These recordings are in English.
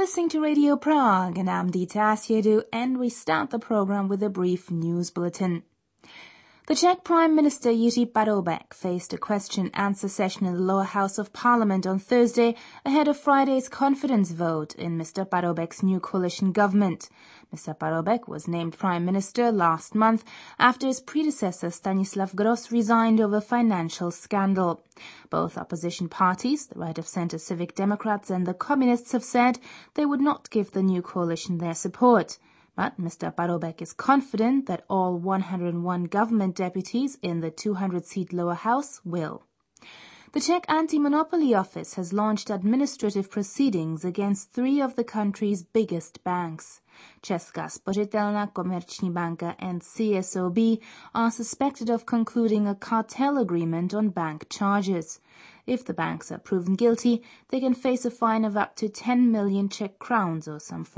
listening to Radio Prague, and I'm Dita Asiedu, and we start the program with a brief news bulletin. The Czech Prime Minister Jiří Paroubek faced a question-answer session in the lower house of Parliament on Thursday ahead of Friday's confidence vote in Mr. Paroubek's new coalition government. Mr. Paroubek was named Prime Minister last month after his predecessor Stanislav Gross resigned over financial scandal. Both opposition parties, the right-of-centre Civic Democrats and the Communists, have said they would not give the new coalition their support. But Mr. Paroubek is confident that all 101 government deputies in the 200-seat lower house will. The Czech Anti-Monopoly Office has launched administrative proceedings against 3 of the country's biggest banks. Česká spořitelna, Komerční banka and CSOB are suspected of concluding a cartel agreement on bank charges. If the banks are proven guilty, they can face a fine of up to 10 million Czech crowns, or some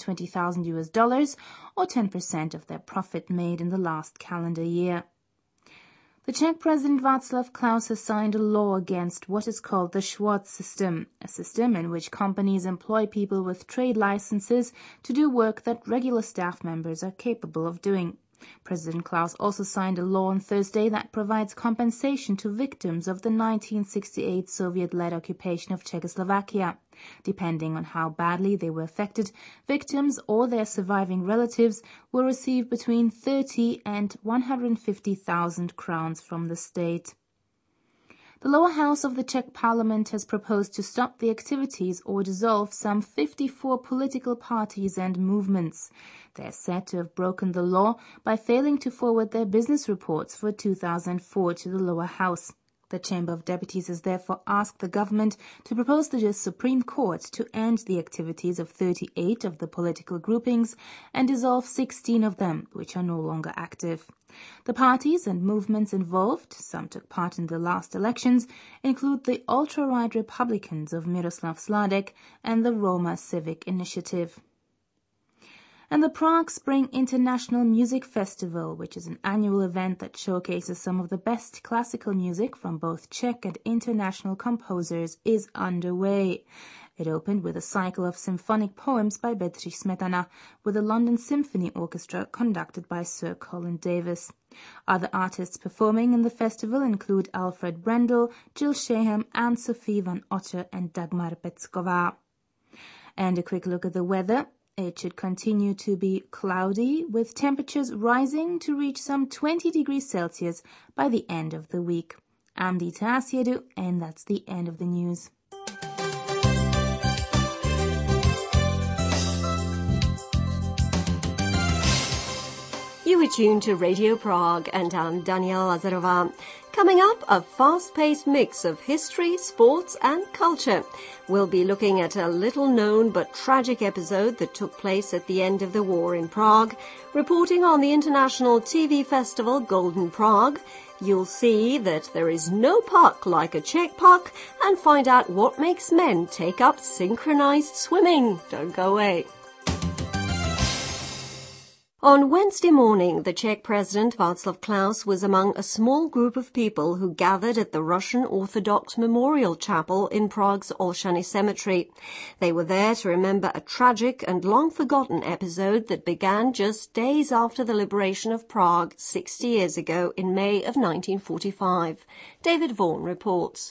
$420,000, or 10% of their profit made in the last calendar year. The Czech President Václav Klaus has signed a law against what is called the Schwarz system, a system in which companies employ people with trade licenses to do work that regular staff members are capable of doing. President Klaus also signed a law on Thursday that provides compensation to victims of the 1968 Soviet-led occupation of Czechoslovakia. Depending on how badly they were affected, victims or their surviving relatives will receive between 30 and 150,000 crowns from the state. The lower house of the Czech parliament has proposed to stop the activities or dissolve some 54 political parties and movements. They are said to have broken the law by failing to forward their business reports for 2004 to the lower house. The Chamber of Deputies has therefore asked the government to propose to the Supreme Court to end the activities of 38 of the political groupings and dissolve 16 of them, which are no longer active. The parties and movements involved, some took part in the last elections, include the ultra-right Republicans of Miroslav Sládek and the Roma Civic Initiative. And the Prague Spring International Music Festival, which is an annual event that showcases some of the best classical music from both Czech and international composers, is underway. It opened with a cycle of symphonic poems by Bedřich Smetana, with the London Symphony Orchestra conducted by Sir Colin Davis. Other artists performing in the festival include Alfred Brendel, Jill Shaham, Anne-Sophie van Otter and Dagmar Pecková. And a quick look at the weather. It should continue to be cloudy, with temperatures rising to reach some 20 degrees Celsius by the end of the week. I'm Dita Asiedu, and that's the end of the news. You are tuned to Radio Prague, and I'm Daniela Lazarová. Coming up, a fast-paced mix of history, sports and culture. We'll be looking at a little-known but tragic episode that took place at the end of the war in Prague, reporting on the international TV festival Golden Prague. You'll see that there is no puck like a Czech puck, and find out what makes men take up synchronized swimming. Don't go away. On Wednesday morning, the Czech President Václav Klaus was among a small group of people who gathered at the Russian Orthodox Memorial Chapel in Prague's Olszany Cemetery. They were there to remember a tragic and long-forgotten episode that began just days after the liberation of Prague 60 years ago in May of 1945. David Vaughan reports.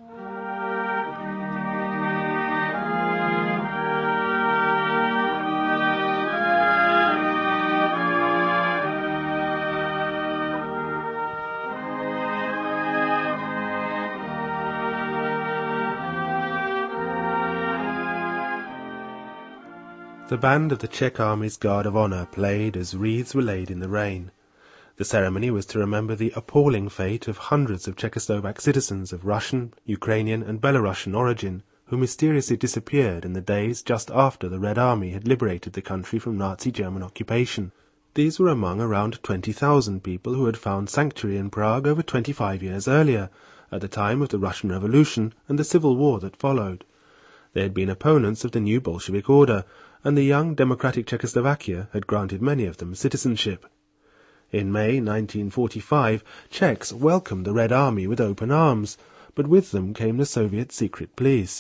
The band of the Czech Army's Guard of Honor played as wreaths were laid in the rain. The ceremony was to remember the appalling fate of hundreds of Czechoslovak citizens of Russian, Ukrainian and Belarusian origin who mysteriously disappeared in the days just after the Red Army had liberated the country from Nazi German occupation. These were among around 20,000 people who had found sanctuary in Prague over 25 years earlier, at the time of the Russian Revolution and the civil war that followed. They had been opponents of the new Bolshevik order, and the young democratic Czechoslovakia had granted many of them citizenship. In May 1945, Czechs welcomed the Red Army with open arms, but with them came the Soviet secret police,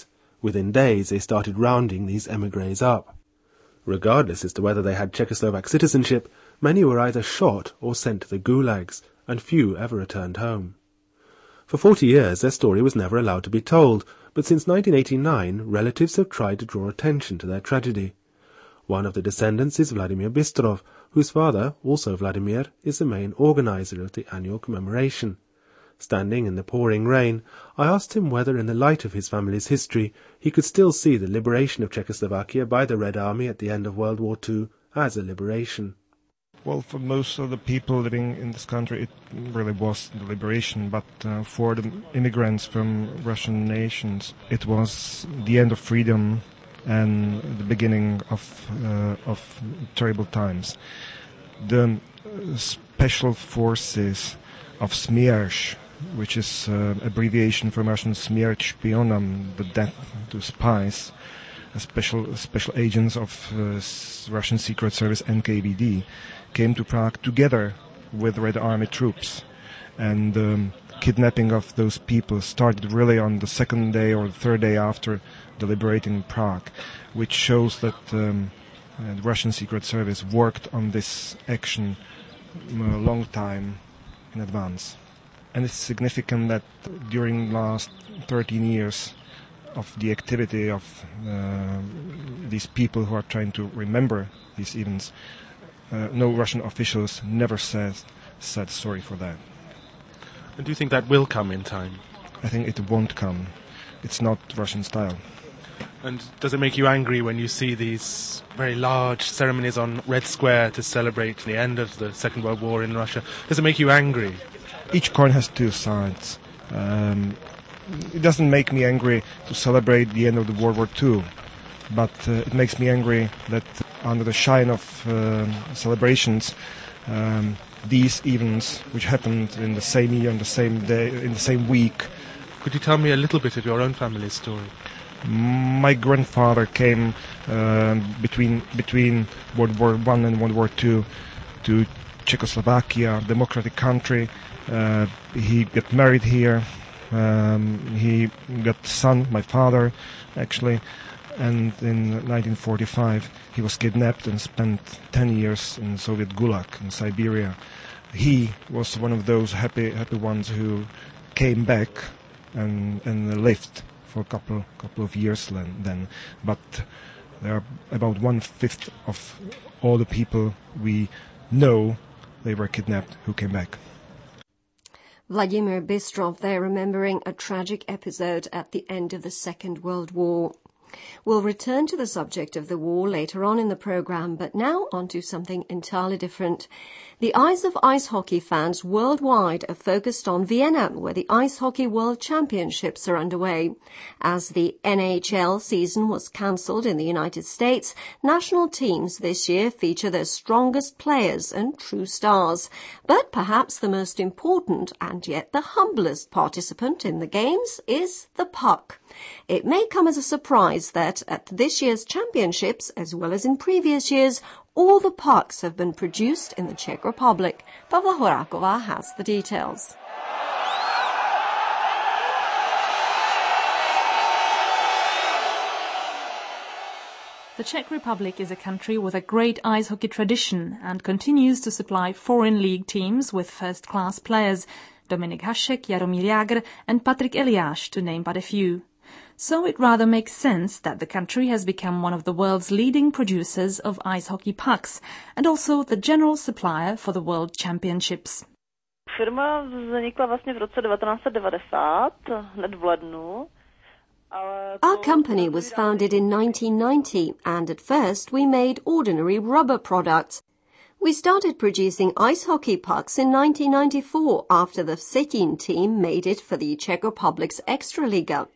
Within days they started rounding these émigrés up. Regardless as to whether they had Czechoslovak citizenship, many were either shot or sent to the gulags, and few ever returned home. For 40 years their story was never allowed to be told, but since 1989 relatives have tried to draw attention to their tragedy. One of the descendants is Vladimir Bystrov, whose father, also Vladimir, is the main organizer of the annual commemoration. Standing in the pouring rain, I asked him whether in the light of his family's history he could still see the liberation of Czechoslovakia by the Red Army at the end of World War II as a liberation. Well, for most of the people living in this country, it really was the liberation, but for the immigrants from Russian nations, it was the end of freedom and the beginning of terrible times. The special forces of Smierch, which is abbreviation from Russian Smерть шпионам, the death to spies, special agents of Russian Secret Service NKVD, came to Prague together with Red Army troops, and the kidnapping of those people started really on the second day or the third day after the liberating Prague, which shows that the Russian Secret Service worked on this action a long time in advance. And it's significant that during the last 13 years of the activity of these people who are trying to remember these events, no Russian officials never said sorry for that. And do you think that will come in time? I think it won't come. It's not Russian style. And does it make you angry when you see these very large ceremonies on Red Square to celebrate the end of the Second World War in Russia? Does it make you angry? Each coin has two sides. It doesn't make me angry to celebrate the end of the World War II, but it makes me angry that under the shine of celebrations, these events, which happened in the same year, on the same day, in the same week. Could you tell me a little bit of your own family's story? My grandfather came between World War I and World War II to Czechoslovakia, democratic country. He got married here. He got a son, my father, actually. And in 1945, he was kidnapped and spent 10 years in Soviet Gulag in Siberia. He was one of those happy ones who came back and lived for a couple of years then. But there are about 1/5 of all the people we know they were kidnapped who came back. Vladimir Bystrov there, remembering a tragic episode at the end of the Second World War. We'll return to the subject of the war later on in the programme, but now on to something entirely different. The eyes of ice hockey fans worldwide are focused on Vienna, where the Ice Hockey World Championships are underway. As the NHL season was cancelled in the United States, national teams this year feature their strongest players and true stars. But perhaps the most important and yet the humblest participant in the games is the puck. It may come as a surprise that at this year's championships, as well as in previous years, all the pucks have been produced in the Czech Republic. Pavla Horáková has the details. The Czech Republic is a country with a great ice hockey tradition and continues to supply foreign league teams with first-class players, Dominik Hašek, Jaromír Jágr and Patrik Eliáš, to name but a few. So it rather makes sense that the country has become one of the world's leading producers of ice hockey pucks and also the general supplier for the World Championships. Firma vznikla vlastně v roce 1990, hned v lednu. Our company was founded in 1990 and at first we made ordinary rubber products. We started producing ice hockey pucks in 1994 after the Vsetín team made it for the Czech Republic's Extraliga.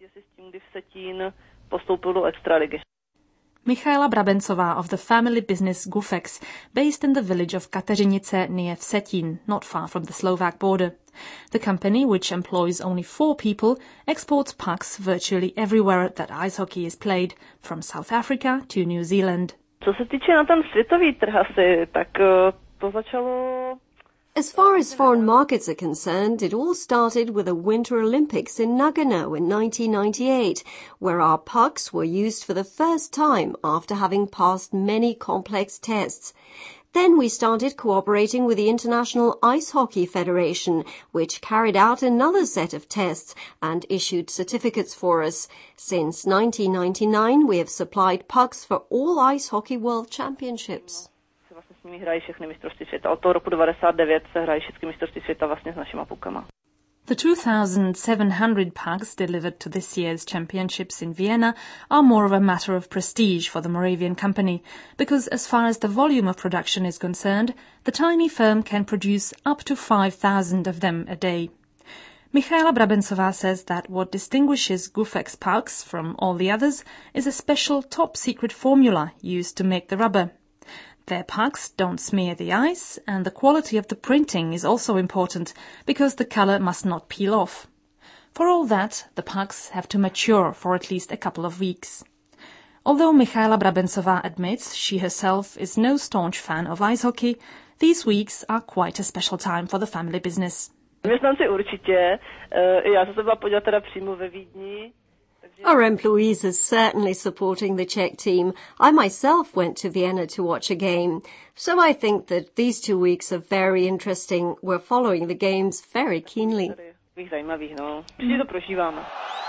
Michaela Brabencová of the family business Gufex, based in the village of Kateřinice near Vsetín, not far from the Slovak border. The company, which employs only 4 people, exports pucks virtually everywhere that ice hockey is played, from South Africa to New Zealand. Co se týče na ten světový trh asi, tak to začalo As far as foreign markets are concerned, it all started with the Winter Olympics in Nagano in 1998, where our pucks were used for the first time after having passed many complex tests. Then we started cooperating with the International Ice Hockey Federation, which carried out another set of tests and issued certificates for us. Since 1999, we have supplied pucks for all Ice Hockey World Championships. S nimi hrají všechny mistrovství světa. Od toho roku 99 se hrají všechny mistrovství světa vlastně s našima pukama. The 2,700 pucks delivered to this year's championships in Vienna are more of a matter of prestige for the Moravian company, because as far as the volume of production is concerned, the tiny firm can produce up to 5,000 of them a day. Michaela Brabencová says that what distinguishes Gufex pucks from all the others is a special top-secret formula used to make the rubber. Their pucks don't smear the ice, and the quality of the printing is also important, because the color must not peel off. For all that, the pucks have to mature for at least a couple of weeks. Although Michaela Brabencová admits she herself is no staunch fan of ice hockey, these weeks are quite a special time for the family business. Zaměstnanci určitě. Já jsem se byla podívat teda přímo ve Vídni. Our employees are certainly supporting the Czech team. I myself went to Vienna to watch a game. So I think that these 2 weeks are very interesting. We're following the games very keenly. Zajímavých, no. Vždy to prožíváme.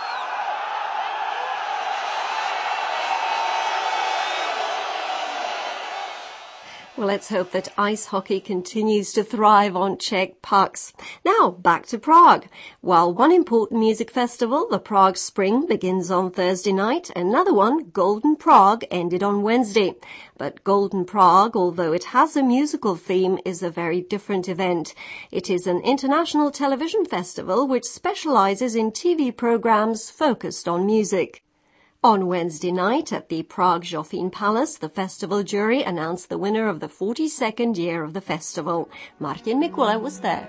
Well, let's hope that ice hockey continues to thrive on Czech pucks. Now, back to Prague. While one important music festival, the Prague Spring, begins on Thursday night, another one, Golden Prague, ended on Wednesday. But Golden Prague, although it has a musical theme, is a very different event. It is an international television festival which specializes in TV programs focused on music. On Wednesday night at the Prague Joffin Palace, the festival jury announced the winner of the 42nd year of the festival. Martin Mikula was there.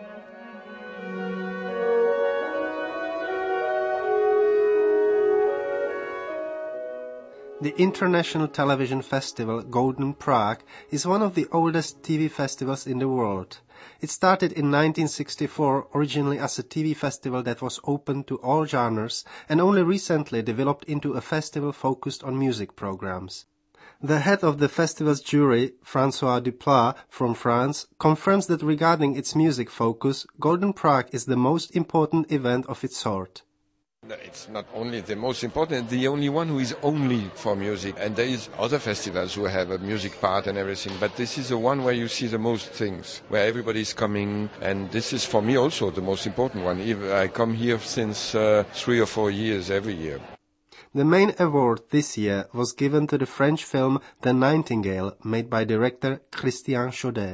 The International Television Festival Golden Prague is one of the oldest TV festivals in the world. It started in 1964, originally as a TV festival that was open to all genres, and only recently developed into a festival focused on music programs. The head of the festival's jury, François Duplat from France, confirms that regarding its music focus, Golden Prague is the most important event of its sort. It's not only the most important, the only one who is only for music. And there is other festivals who have a music part and everything, but this is the one where you see the most things, where everybody is coming, and this is for me also the most important one. I come here since 3 or 4 years every year. The main award this year was given to the French film The Nightingale, made by director Christian Chaudet.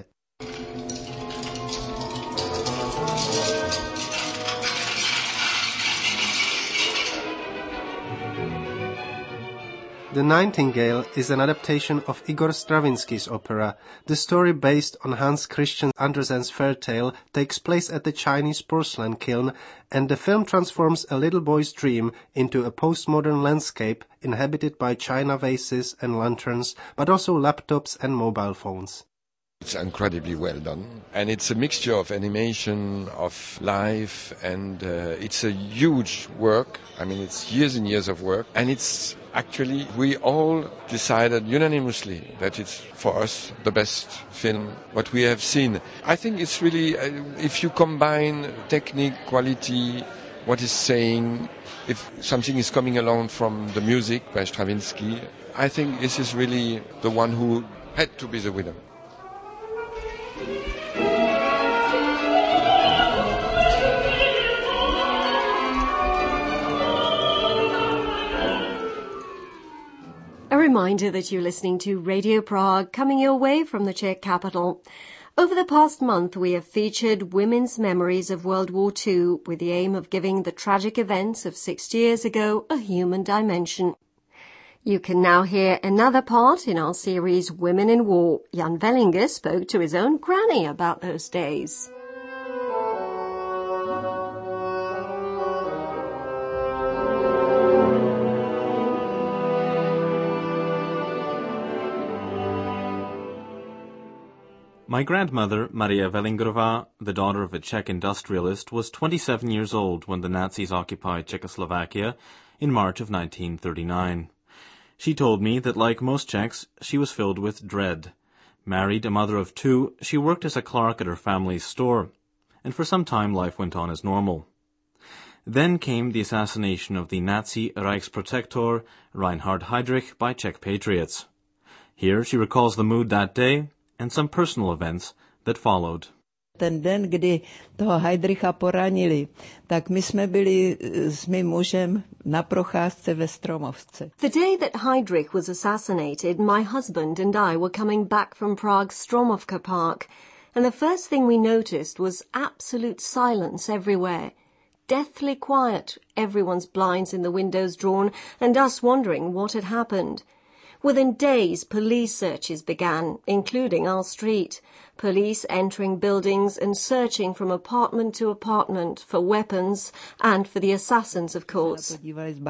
The Nightingale is an adaptation of Igor Stravinsky's opera. The story, based on Hans Christian Andersen's fairy tale, takes place at the Chinese porcelain kiln, and the film transforms a little boy's dream into a postmodern landscape inhabited by china vases and lanterns, but also laptops and mobile phones. It's incredibly well done, and it's a mixture of animation, of life, and it's a huge work. I mean, it's years and years of work, and it's actually, we all decided unanimously that it's, for us, the best film what we have seen. I think it's really, if you combine technique, quality, what is saying, if something is coming along from the music by Stravinsky, I think this is really the one who had to be the winner. A reminder that you're listening to Radio Prague, coming your way from the Czech capital. Over the past month, we have featured women's memories of World War II with the aim of giving the tragic events of 60 years ago a human dimension. You can now hear another part in our series Women in War. Jan Wellinger spoke to his own granny about those days. My My grandmother, Maria Velingrová, the daughter of a Czech industrialist, was 27 years old when the Nazis occupied Czechoslovakia in March of 1939. She told me that, like most Czechs, she was filled with dread. Married, a mother of two, she worked as a clerk at her family's store, and for some time life went on as normal. Then came the assassination of the Nazi Reichsprotektor Reinhard Heydrich by Czech patriots. Here she recalls the mood that day and some personal events that followed. Ten den, kdy toho Heydricha poranili, tak my jsme byli s mým mužem na procházce ve Stromovce. The day that Heydrich was assassinated, my husband and I were coming back from Prague's Stromovka Park, and the first thing we noticed was absolute silence everywhere. Deathly quiet, everyone's blinds in the windows drawn, and us wondering what had happened. Within days, police searches began, including our street. Police entering buildings and searching from apartment to apartment for weapons and for the assassins, of course.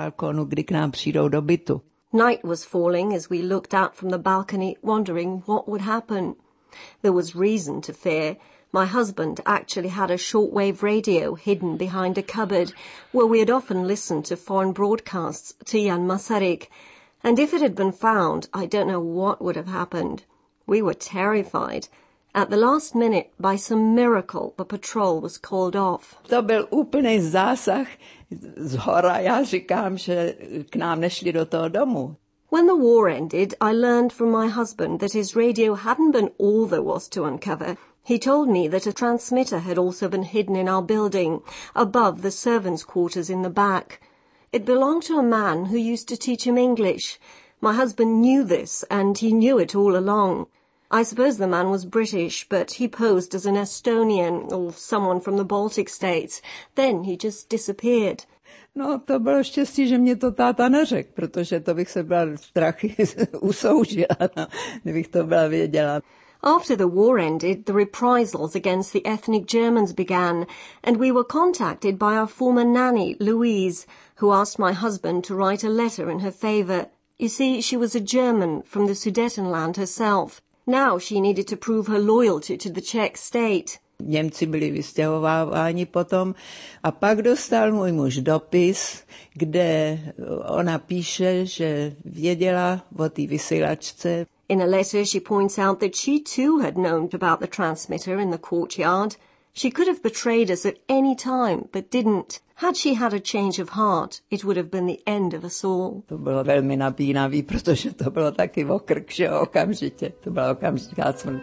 Night was falling as we looked out from the balcony, wondering what would happen. There was reason to fear. My husband actually had a shortwave radio hidden behind a cupboard where we had often listened to foreign broadcasts to Jan Masaryk. And if it had been found, I don't know what would have happened. We were terrified. At the last minute, by some miracle, the patrol was called off. To byl úplný zásah z hora. Já říkám, že k nám nešli do toho domu. When the war ended, I learned from my husband that his radio hadn't been all there was to uncover. He told me that a transmitter had also been hidden in our building, above the servants' quarters in the back. It belonged to a man who used to teach him English. My husband knew this, and he knew it all along. I suppose the man was British, but he posed as an Estonian or someone from the Baltic states. Then he just disappeared. No, to bylo štěstí, že mě to táta neřekl, protože to bych se byla strachy usoužila, no, kdybych to byla věděla. After the war ended, the reprisals against the ethnic Germans began, and we were contacted by our former nanny, Louise, who asked my husband to write a letter in her favour. You see, she was a German from the Sudetenland herself. Now she needed to prove her loyalty to the Czech state. Němci byli vystěhováváni potom a pak dostal můj muž dopis, kde ona píše, že věděla o té vysílačce. In a letter, she points out that she too had known about the transmitter in the courtyard. She could have betrayed us at any time, but didn't. Had she had a change of heart, it would have been the end of us all. To bylo velmi napínavý, protože to bylo taky okrk, že okamžitě. To byla okamžitá smrt.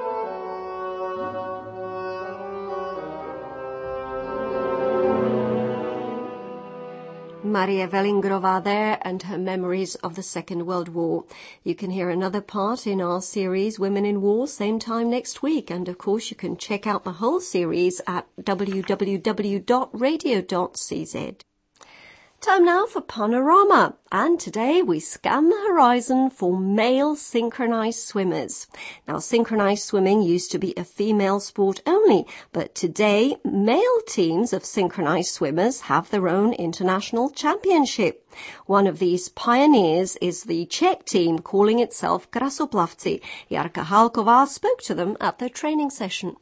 Maria Velingrová there and her memories of the Second World War. You can hear another part in our series Women in War, same time next week. And of course you can check out the whole series at www.radio.cz. Time now for Panorama, and today we scan the horizon for male synchronized swimmers. Now, synchronized swimming used to be a female sport only, but today male teams of synchronized swimmers have their own international championship. One of these pioneers is the Czech team calling itself Krasoplavci. Jarka Halková spoke to them at their training session.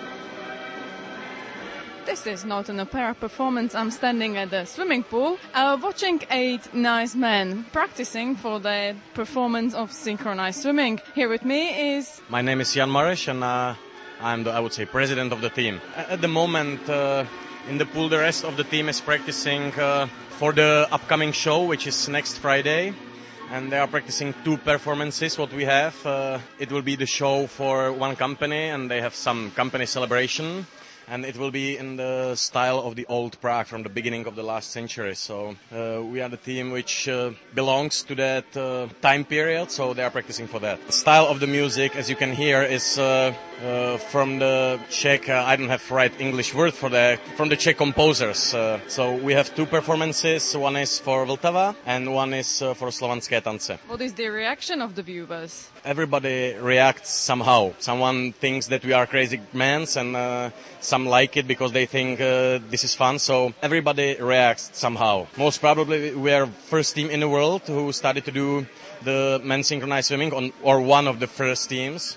This is not an opera performance. I'm standing at the swimming pool, watching 8 nice men practicing for the performance of synchronized swimming. Here with me is... My name is Jan Mareš, and I'm I would say, president of the team. At the moment, in the pool, the rest of the team is practicing for the upcoming show, which is next Friday. And they are practicing 2 performances, what we have. It will be the show for one company, and they have some company celebration. And it will be in the style of the old Prague from the beginning of the last century. So we are the team which belongs to that time period, so they are practicing for that. The style of the music, as you can hear, is from the Czech, I don't have the right English word for that, from the Czech composers. So we have 2 performances, one is for Vltava and one is for Slovanské tance. What is the reaction of the viewers? Everybody reacts somehow. Someone thinks that we are crazy men, and some like it because they think this is fun. So everybody reacts somehow. Most probably we are first team in the world who started to do the men's synchronized swimming, or one of the first teams.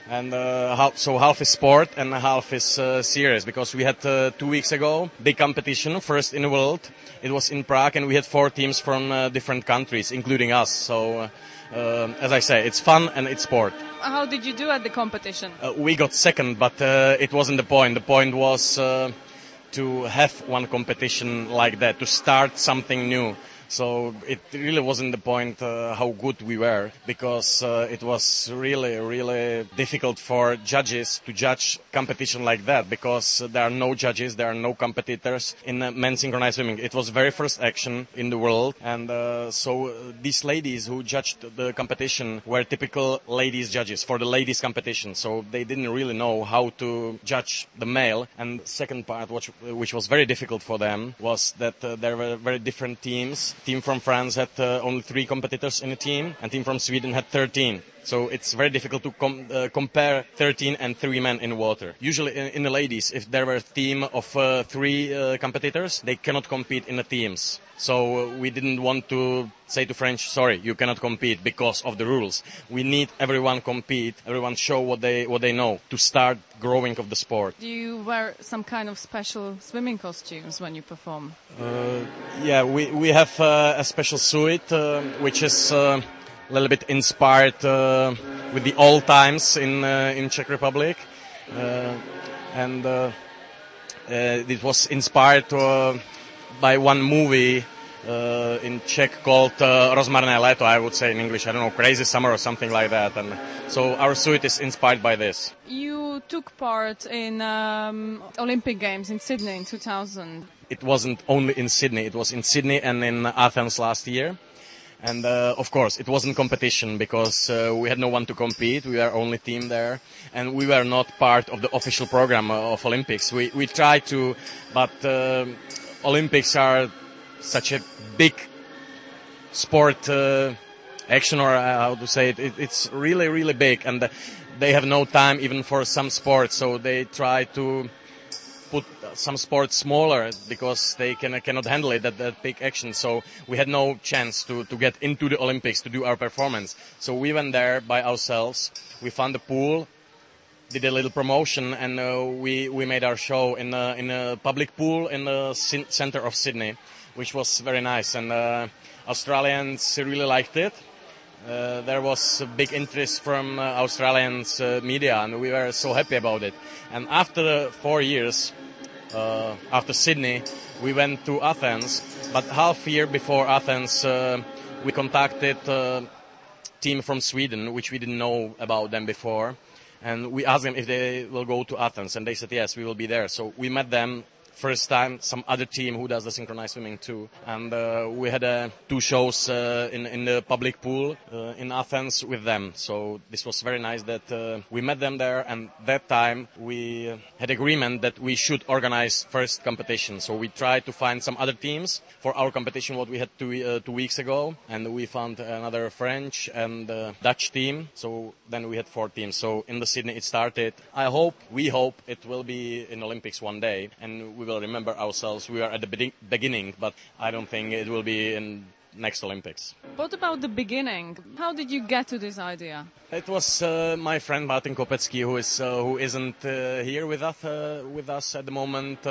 And half is sport and half is serious, because we had 2 weeks ago big competition, first in the world. It was in Prague, and we had 4 teams from different countries, including us. So, as I say, it's fun and it's sport. How did you do at the competition? We got second, but it wasn't the point. The point was to have one competition like that, to start something new. So it really wasn't the point how good we were, because it was really, really difficult for judges to judge competition like that, because there are no judges, there are no competitors in men's synchronized swimming. It was very first action in the world, and so these ladies who judged the competition were typical ladies judges for the ladies competition. So they didn't really know how to judge the male. And second part, which was very difficult for them, was that there were very different teams. Team from France had only 3 competitors in a team, and team from Sweden had 13. So it's very difficult to compare 13 and 3 men in water. Usually in the ladies, if there were a team of 3 competitors, they cannot compete in the teams. So we didn't want to say to French, sorry, you cannot compete because of the rules. We need everyone compete, everyone show what they know to start growing of the sport. Do you wear some kind of special swimming costumes when you perform? Yeah, we have a special suit which is a little bit inspired with the old times in Czech Republic, and it was inspired by one movie in Czech called Rozmarné léto, I would say in English, I don't know, Crazy Summer or something like that. And so our suit is inspired by this. You took part in Olympic Games in Sydney in 2000. It wasn't only in Sydney, it was in Sydney and in Athens last year. And of course, it wasn't competition because we had no one to compete. We were only team there, and we were not part of the official program of Olympics. We tried to, but Olympics are such a big sport action, or how to say it. It's really, really big, and they have no time even for some sports. So they try to put some sports smaller because they cannot handle it, that big action. So we had no chance to get into the Olympics to do our performance. So we went there by ourselves. We found a pool, did a little promotion, and we made our show in a public pool in the center of Sydney, which was very nice. And Australians really liked it. There was a big interest from Australians media, and we were so happy about it. And after 4 years, after Sydney, we went to Athens. But half year before Athens, we contacted a team from Sweden, which we didn't know about them before. And we asked them if they will go to Athens, and they said, yes, we will be there. So we met them first time, some other team who does the synchronized swimming too. And we had 2 shows in the public pool in Athens with them. So this was very nice that we met them there. And that time we had agreement that we should organize first competition. So we tried to find some other teams for our competition, what we had 2 weeks ago. And we found another French and Dutch team. So then we had 4 teams. So in the Sydney it started. We hope it will be in Olympics one day. And we will remember ourselves. We are at the beginning, but I don't think it will be in next Olympics. What about the beginning? How did you get to this idea? It was my friend Martin Kopecký, who isn't here with us at the moment,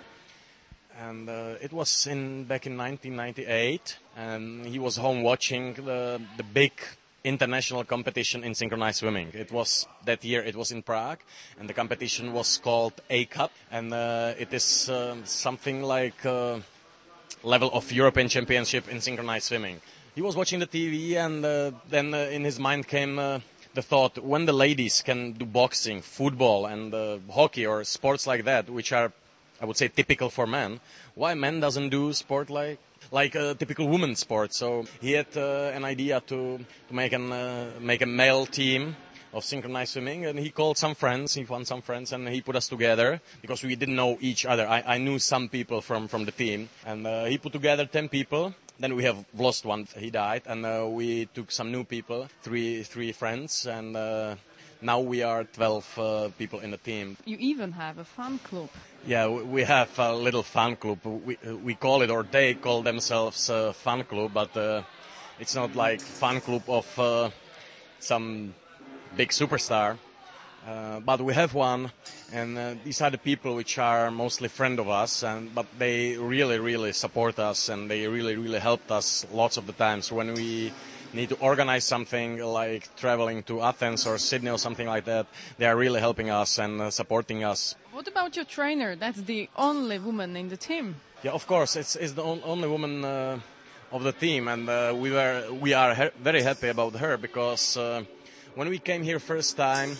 and it was back in 1998, and he was home watching the big international competition in synchronized swimming. It was that year. It was in Prague, and the competition was called A Cup, and it is something like level of European Championship in synchronized swimming. He was watching the TV, and then in his mind came the thought: when the ladies can do boxing, football, and hockey or sports like that, which are, I would say, typical for men, why men doesn't do sport like a typical women's sport? So he had an idea to make a male team of synchronized swimming, and he called some friends. He found some friends, and he put us together because we didn't know each other. I knew some people from the team, and he put together 10 people. Then we have lost one. He died, and we took some new people, three friends, and now we are 12 people in the team. You even have a fan club. Yeah, we have a little fan club. We call it, or they call themselves fan club, but it's not like fan club of some big superstar. But we have one, and these are the people which are mostly friends of us, but they really, really support us, and they really, really helped us lots of the times when we need to organize something like traveling to Athens or Sydney or something like that. They are really helping us and supporting us. What about your trainer? That's the only woman in the team. Yeah, of course, it's the only woman of the team, and we are very happy about her because when we came here first time,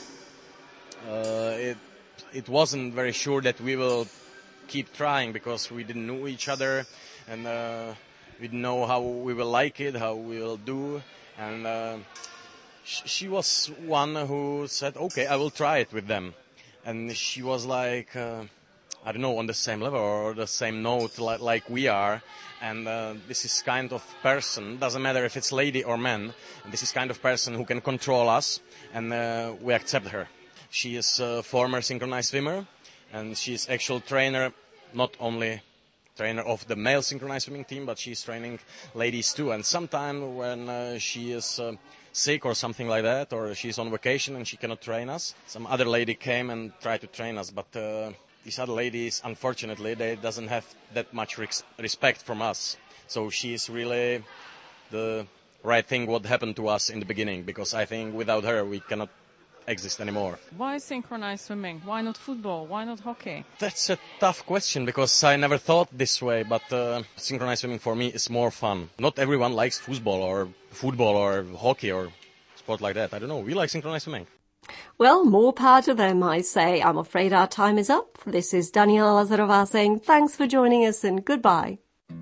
it wasn't very sure that we will keep trying because we didn't know each other, and we didn't know how we will like it, how we will do, and she was one who said, okay, I will try it with them. And she was like, I don't know, on the same level or the same note like we are. And this is kind of person, doesn't matter if it's lady or man, this is kind of person who can control us, and we accept her. She is a former synchronized swimmer, and she's actual trainer, not only trainer of the male synchronized swimming team, but she's training ladies too. And sometimes when she is sick or something like that, or she's on vacation and she cannot train us, some other lady came and tried to train us, but these other ladies, unfortunately, they doesn't have that much respect from us. So she's really the right thing what happened to us in the beginning, because I think without her we cannot exist anymore. Why synchronized swimming? Why not football? Why not hockey? That's a tough question because I never thought this way, but synchronized swimming for me is more fun. Not everyone likes football or hockey or sport like that. I don't know. We like synchronized swimming. Well, more power to them, I say. I'm afraid our time is up. This is Daniela Lazarova saying thanks for joining us and goodbye.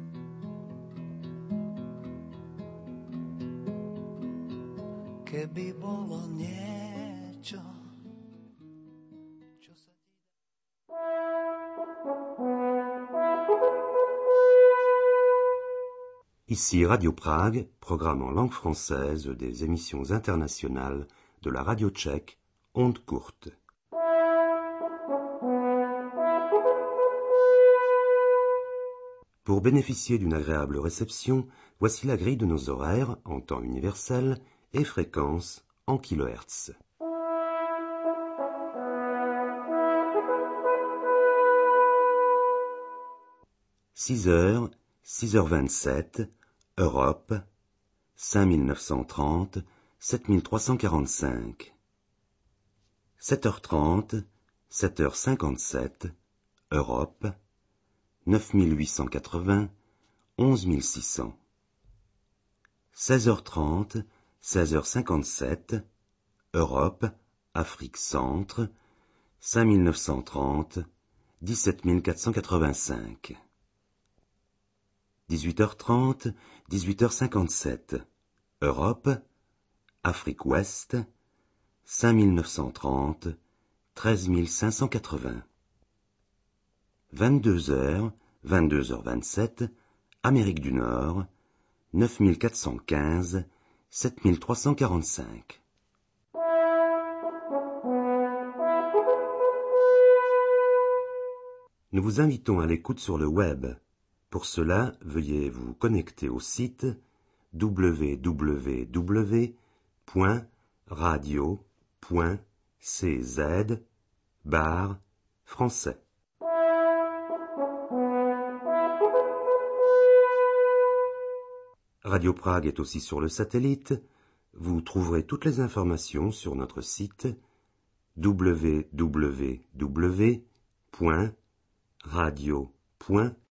Ici Radio Prague, programme en langue française des émissions internationales de la radio tchèque, ondes courtes. Pour bénéficier d'une agréable réception, voici la grille de nos horaires en temps universel et fréquence en kHz. « 6h, 6h27, Europe, 5930, 7345. 7h30, 7h57, Europe, 9880, 11600. 16h30, 16h57, Europe, Afrique Centre, 5930, 17485. 18h30, 18h57, Europe, Afrique Ouest, 5930, 13580. 22h, 22h27, Amérique du Nord, 9415, 7345. Nous vous invitons à l'écoute sur le web. Pour cela, veuillez vous connecter au site www.radio.cz/français. Radio Prague est aussi sur le satellite. Vous trouverez toutes les informations sur notre site www.radio.cz/français.